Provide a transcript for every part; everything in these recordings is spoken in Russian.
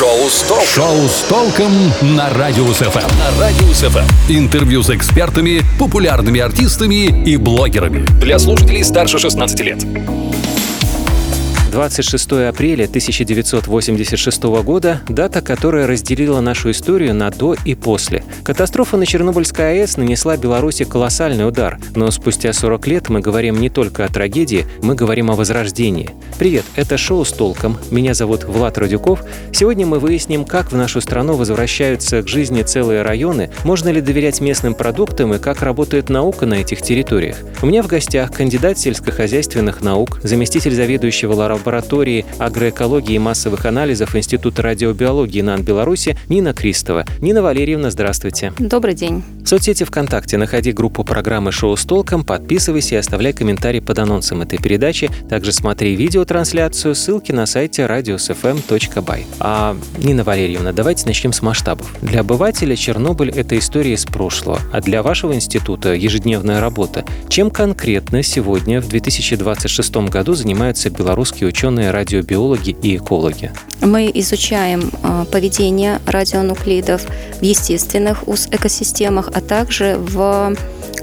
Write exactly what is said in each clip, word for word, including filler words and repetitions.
Шоу с толком. Шоу с толком на Радиус ФМ. На Радиус ФМ. Интервью с экспертами, популярными артистами и блогерами. Для слушателей старше шестнадцати лет. двадцать шестого апреля тысяча девятьсот восемьдесят шестого года – дата, которая разделила нашу историю на «до» и «после». Катастрофа на Чернобыльской АЭС нанесла Беларуси колоссальный удар, но спустя сорок лет мы говорим не только о трагедии, мы говорим о возрождении. Привет, это шоу «С толком». Меня зовут Влад Радюков. Сегодня мы выясним, как в нашу страну возвращаются к жизни целые районы, можно ли доверять местным продуктам и как работает наука на этих территориях. У меня в гостях кандидат сельскохозяйственных наук, заместитель заведующего лаборатории лаборатории агроэкологии и массовых анализов Института радиобиологии НАН Беларуси Нина Кристова. Нина Валерьевна, здравствуйте. Добрый день. В соцсети ВКонтакте находи группу программы «Шоу с толком», подписывайся и оставляй комментарий под анонсом этой передачи. Также смотри видеотрансляцию, ссылки на сайте радиус эф эм точка бай. А, Нина Валерьевна, давайте начнем с масштабов. Для обывателя Чернобыль – это история из прошлого, а для вашего института – ежедневная работа. Чем конкретно сегодня, в две тысячи двадцать шестом году, занимаются белорусские ученые, радиобиологи и экологи? Мы изучаем э, поведение радионуклидов в естественных экосистемах, а также в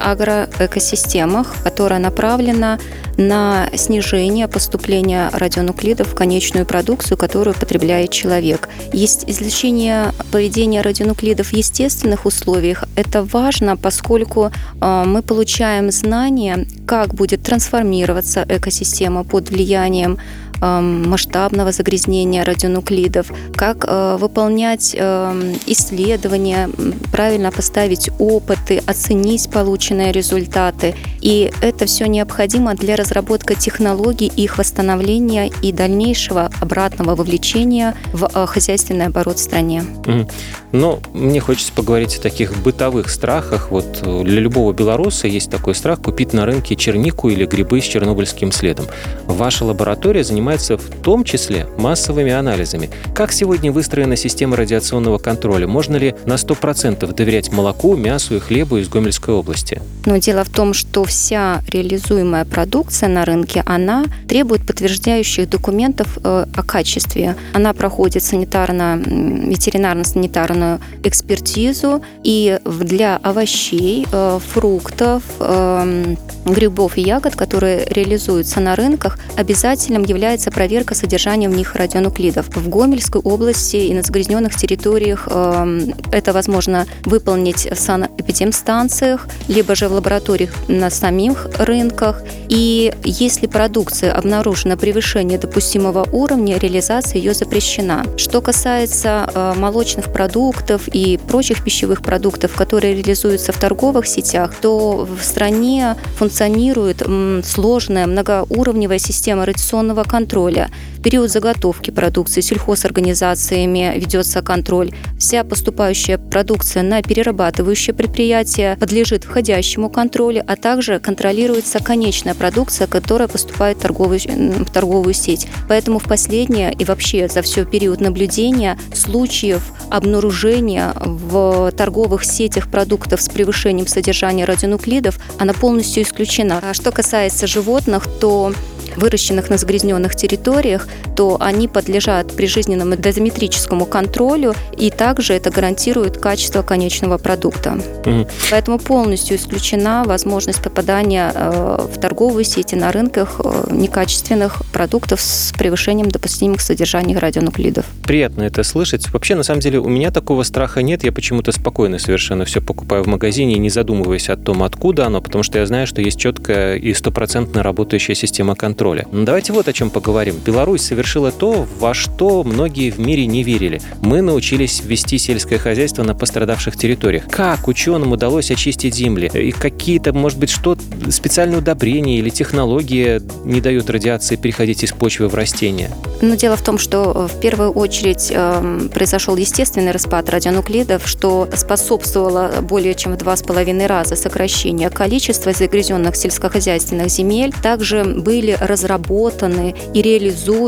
агроэкосистемах, которая направлена на снижение поступления радионуклидов в конечную продукцию, которую потребляет человек. Есть изучение поведения радионуклидов в естественных условиях. Это важно, поскольку э, мы получаем знания, как будет трансформироваться экосистема под влиянием масштабного загрязнения радионуклидов, как э, выполнять э, исследования, правильно поставить опыты, оценить полученные результаты. И это все необходимо для разработки технологий, их восстановления и дальнейшего обратного вовлечения в э, хозяйственный оборот в стране. Mm-hmm. Но мне хочется поговорить о таких бытовых страхах. Вот для любого белоруса есть такой страх купить на рынке чернику или грибы с чернобыльским следом. Ваша лаборатория занимается в том числе массовыми анализами. Как сегодня выстроена система радиационного контроля? Можно ли на сто процентов доверять молоку, мясу и хлебу из Гомельской области? Но дело в том, что вся реализуемая продукция на рынке, она требует подтверждающих документов э, о качестве. Она проходит санитарно, ветеринарно-санитарную экспертизу, и для овощей, э, фруктов, э, грибов и ягод, которые реализуются на рынках, обязательным является проверка содержания в них радионуклидов. В Гомельской области и на загрязненных территориях э, это возможно выполнить в санэпидемстанциях, либо же в лабораториях на самих рынках. И если продукция обнаружена превышение допустимого уровня, реализация ее запрещена. Что касается э, молочных продуктов и прочих пищевых продуктов, которые реализуются в торговых сетях, то в стране функционирует м, сложная многоуровневая система радиационного контроля. В период заготовки продукции сельхозорганизациями ведется контроль. Вся поступающая продукция на перерабатывающее предприятие подлежит входящему контролю, а также контролируется конечная продукция, которая поступает в торговую, в торговую сеть. Поэтому в последнее и вообще за все период наблюдения случаев обнаружения в торговых сетях продуктов с превышением содержания радионуклидов, она полностью исключена. А что касается животных, то выращенных на загрязненных территориях, то они подлежат прижизненному дозиметрическому контролю, и также это гарантирует качество конечного продукта. Mm-hmm. Поэтому полностью исключена возможность попадания э, в торговые сети на рынках э, некачественных продуктов с превышением допустимых содержаний радионуклидов. Приятно это слышать. Вообще, на самом деле, у меня такого страха нет. Я почему-то спокойно совершенно все покупаю в магазине, не задумываясь о том, откуда оно, потому что я знаю, что есть четкая и стопроцентно работающая система контроля. Ну, давайте вот о чем поговорим. Беларусь совершила то, во что многие в мире не верили. Мы научились вести сельское хозяйство на пострадавших территориях. Как ученым удалось очистить земли? И какие-то, может быть, что специальные удобрения или технологии не дают радиации переходить из почвы в растения? Но дело в том, что в первую очередь э, произошел естественный распад радионуклидов, что способствовало более чем в два с половиной раза сокращению количества загрязненных сельскохозяйственных земель. Также были разработаны и реализуемы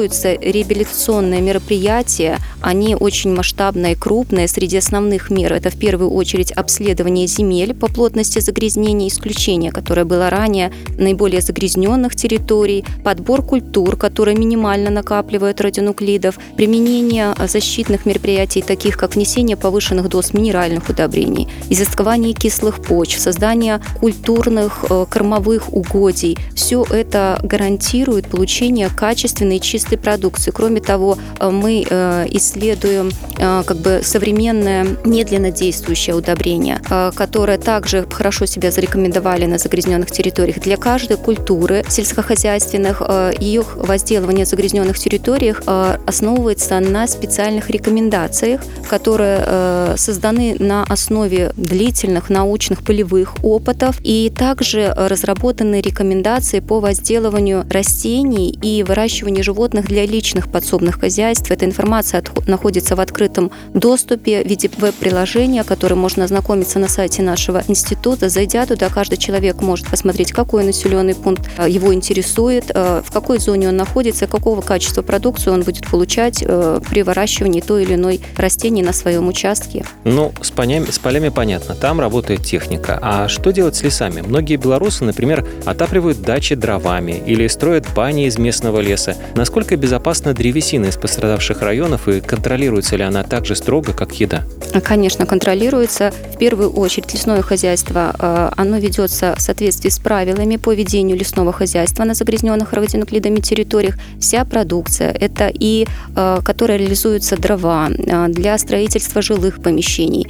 реализуются реабилитационные мероприятия. Они очень масштабные и крупные. Среди основных мер это в первую очередь обследование земель по плотности загрязнения, исключение, которое было ранее наиболее загрязненных территорий, подбор культур, которые минимально накапливают радионуклидов, применение защитных мероприятий, таких как внесение повышенных доз минеральных удобрений, изыскование кислых почв, создание культурных кормовых угодий. Все это гарантирует получение качественной и чистой продукции. Кроме того, мы исследуем как бы современное медленно действующее удобрение, которое также хорошо себя зарекомендовали на загрязненных территориях. Для каждой культуры сельскохозяйственных ее возделывание в загрязненных территориях основывается на специальных рекомендациях, которые созданы на основе длительных научных полевых опытов, и также разработаны рекомендации по возделыванию растений и выращиванию животных для личных подсобных хозяйств. Эта информация находится в открытом доступе в виде веб-приложения, которым можно ознакомиться на сайте нашего института. Зайдя туда, каждый человек может посмотреть, какой населенный пункт его интересует, в какой зоне он находится, какого качества продукцию он будет получать при выращивании той или иной растений на своем участке. Ну, с полями, с полями понятно, там работает техника. А что делать с лесами? Многие белорусы, например, отапливают дачи дровами или строят бани из местного леса. Насколько безопасна древесина из пострадавших районов и контролируется ли она так же строго, как еда? Конечно, контролируется. В первую очередь лесное хозяйство, оно ведется в соответствии с правилами по ведению лесного хозяйства на загрязненных радионуклидами территориях. Вся продукция, это и которая реализуются дрова для строительства жилых помещений,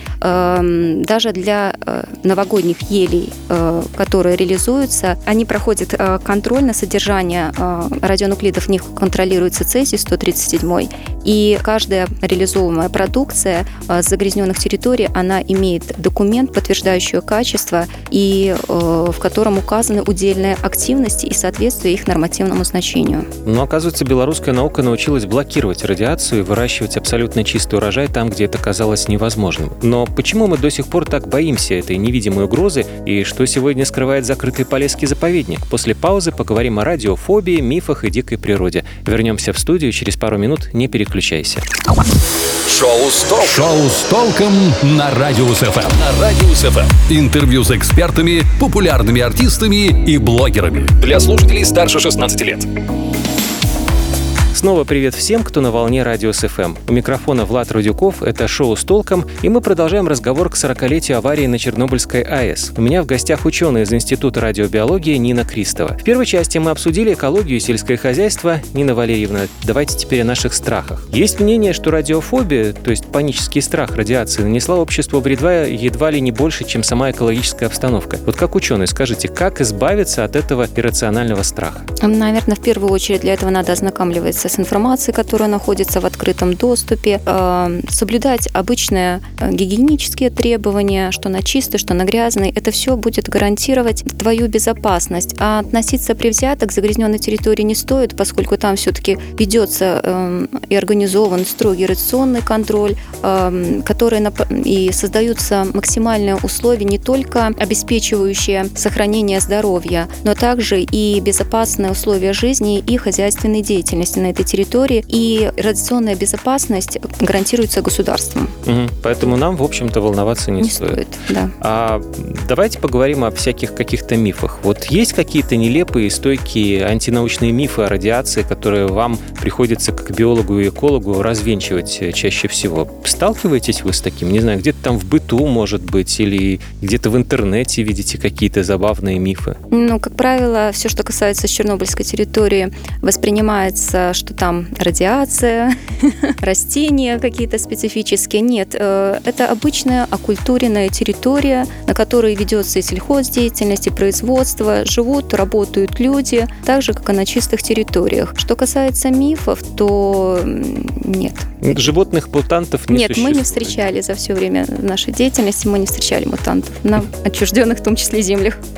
даже для новогодних елей, которые реализуются, они проходят контроль на содержание радионуклидов, в них контролируется цезий сто тридцать семь, и каждая реализуемая продукция с загрязненных территорий, она имеет документ, подтверждающий качество, и в котором указаны удельные активности и соответствие их нормативному значению. Но, оказывается, белорусская наука научилась блокировать радиацию и выращивать абсолютно чистый урожай там, где это казалось невозможным. Но почему мы до сих пор так боимся этой невидимой угрозы, и что сегодня скрывает закрытый Полесский заповедник? После паузы поговорим о радиофобии, мифах и дикой природе. Вернемся в студию через пару минут, не переключайся. Шоу с толком. Шоу с толком на Радиус эф эм. На Радиус эф эм. Интервью с экспертами, популярными артистами и блогерами. Для слушателей старше шестнадцати лет. Снова привет всем, кто на волне Радиус эф эм. У микрофона Влад Радюков, это шоу с толком, и мы продолжаем разговор к сорокалетию аварии на Чернобыльской АЭС. У меня в гостях ученая из Института радиобиологии Нина Кристова. В первой части мы обсудили экологию и сельское хозяйство. Нина Валерьевна, давайте теперь о наших страхах. Есть мнение, что радиофобия, то есть панический страх радиации, нанесла обществу вреда едва ли не больше, чем сама экологическая обстановка. Вот как ученые, скажите, как избавиться от этого иррационального страха? Наверное, в первую очередь для этого надо ознакомливаться с информацией, которая находится в открытом доступе, э, соблюдать обычные гигиенические требования, что на чистый, что на грязный. Это все будет гарантировать твою безопасность. А относиться предвзято к загрязненной территории не стоит, поскольку там все-таки ведется э, и организован строгий радиационный контроль, э, который нап- и создаются максимальные условия, не только обеспечивающие сохранение здоровья, но также и безопасные условия жизни и хозяйственной деятельности на этой территории, и радиационная безопасность гарантируется государством. Угу. Поэтому нам, в общем-то, волноваться не, не стоит. стоит. Да. А давайте поговорим о всяких каких-то мифах. Вот есть какие-то нелепые, стойкие антинаучные мифы о радиации, которые вам приходится как биологу и экологу развенчивать чаще всего? Сталкиваетесь вы с таким? Не знаю, где-то там в быту, может быть, или где-то в интернете видите какие-то забавные мифы? Ну, как правило, все, что касается чернобыльской территории, воспринимается, что там радиация, растения какие-то специфические. Нет, это обычная окультуренная территория, на которой ведется и сельхоздеятельность, и производство, живут, работают люди, так же, как и на чистых территориях. Что касается мифов, то нет. Животных мутантов не Нет, существует? мы не встречали за все время нашей деятельности, мы не встречали мутантов на отчужденных, в том числе, землях.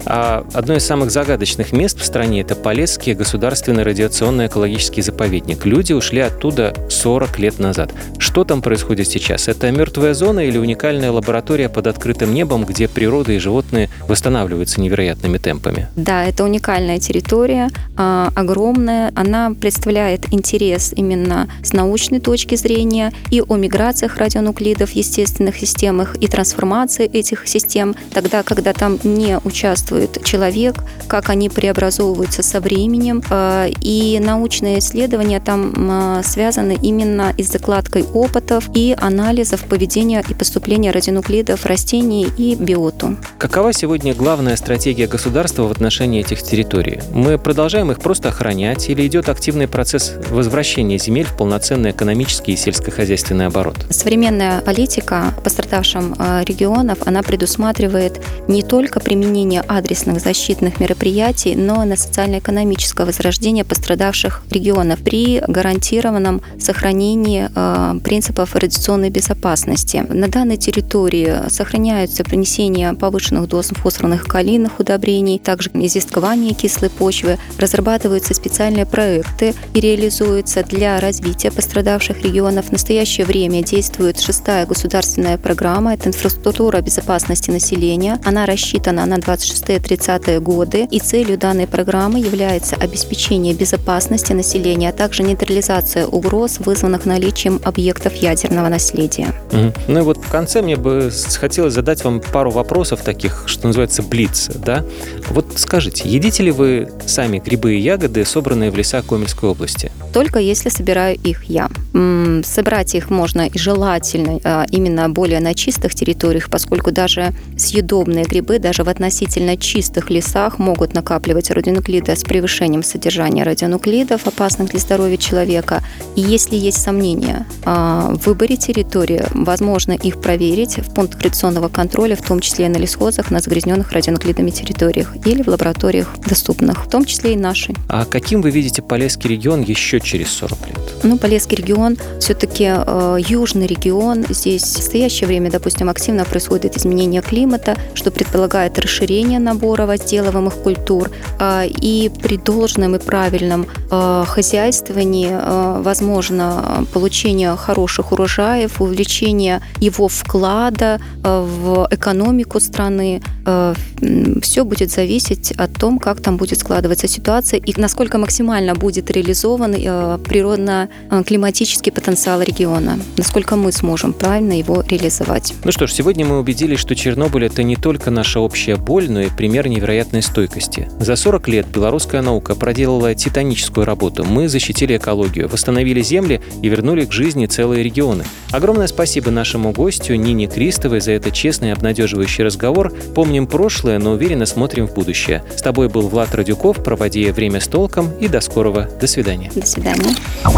А одно из самых загадочных мест в стране – это Полесский государственный радиационно-экологический заповедник. Люди ушли оттуда сорок лет назад. Что там происходит сейчас? Это мертвая зона или уникальная лаборатория под открытым небом, где природа и животные восстанавливаются невероятными темпами? Да, это уникальная территория, э, огромная. Она представляет интерес именно с научной точки зрения и о миграциях радионуклидов в естественных системах, и трансформации этих систем, тогда, когда там не участвует человек, как они преобразовываются со временем. Э, и научные исследования там э, связаны именно и с закладкой опытов и анализов поведения и поступления радионуклидов растений и биоту. Какова сегодня главная стратегия государства в отношении этих территорий? Мы продолжаем их просто охранять или идет активный процесс возвращения земель в полноценный экономический и сельскохозяйственный оборот? Современная политика пострадавшим регионов, она предусматривает не только применение адресных защитных мероприятий, но и на социально-экономическое возрождение пострадавших регионов при гарантированном сохранении принципов радиационной безопасности. На данной территории сохраняются принесение повышенных доз фосфорных и калийных удобрений, также известкование кислой почвы, разрабатываются специальные проекты и реализуются для развития пострадавших регионов. В настоящее время действует шестая государственная программа, это инфраструктура безопасности населения. Она рассчитана на двадцать шестые - тридцатые годы, и целью данной программы является обеспечение безопасности населения, а также нейтрализация угроз, вызванных наличием объектов ядерного наследия. Угу. Ну и вот в конце мне бы хотелось задать вам пару вопросов таких, что называется, блиц, да? Вот скажите, едите ли вы сами грибы и ягоды, собранные в лесах Гомельской области? Только если собираю их я. Собрать их можно и желательно именно более на чистых территориях, поскольку даже съедобные грибы даже в относительно чистых лесах могут накапливать радионуклиды с превышением содержания радионуклидов, опасных для здоровья человека. И если есть сомнения в выборе территории, возможно их проверить в пунктах радиационного контроля, в том числе и на лесхозах, на загрязненных радионуклидами территориях или в лабораториях доступных, в том числе и нашей. А каким вы видите Полесский регион еще через сорок лет? Ну, Полесский регион все-таки э, южный регион. Здесь в настоящее время, допустим, активно происходит изменение климата, что предполагает расширение набора возделываемых культур. Э, и при должном и правильном э, хозяйствовании э, возможно получение хороших урожаев, увеличение его вклада э, в экономику страны. Э, все будет зависеть от том, как там будет складываться ситуация и насколько максимально будет реализован э, природно-климатический потенциал региона, насколько мы сможем правильно его реализовать. Ну что ж, сегодня мы убедились, что Чернобыль – это не только наша общая боль, но и пример невероятной стойкости. За сорок лет белорусская наука проделала титаническую работу. Мы защитили экологию, восстановили земли и вернули к жизни целые регионы. Огромное спасибо нашему гостю Нине Кристовой за этот честный и обнадеживающий разговор. Помним прошлое, но уверенно смотрим в будущее. С тобой был Влад Радюков. Проводи время с толком и до скорого. До свидания. До свидания.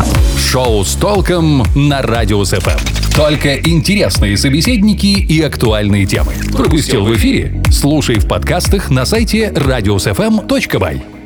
Шоу с толком на Радиус эф эм. Только интересные собеседники и актуальные темы. Пропустил в эфире? Слушай в подкастах на сайте радиус эф эм точка бай.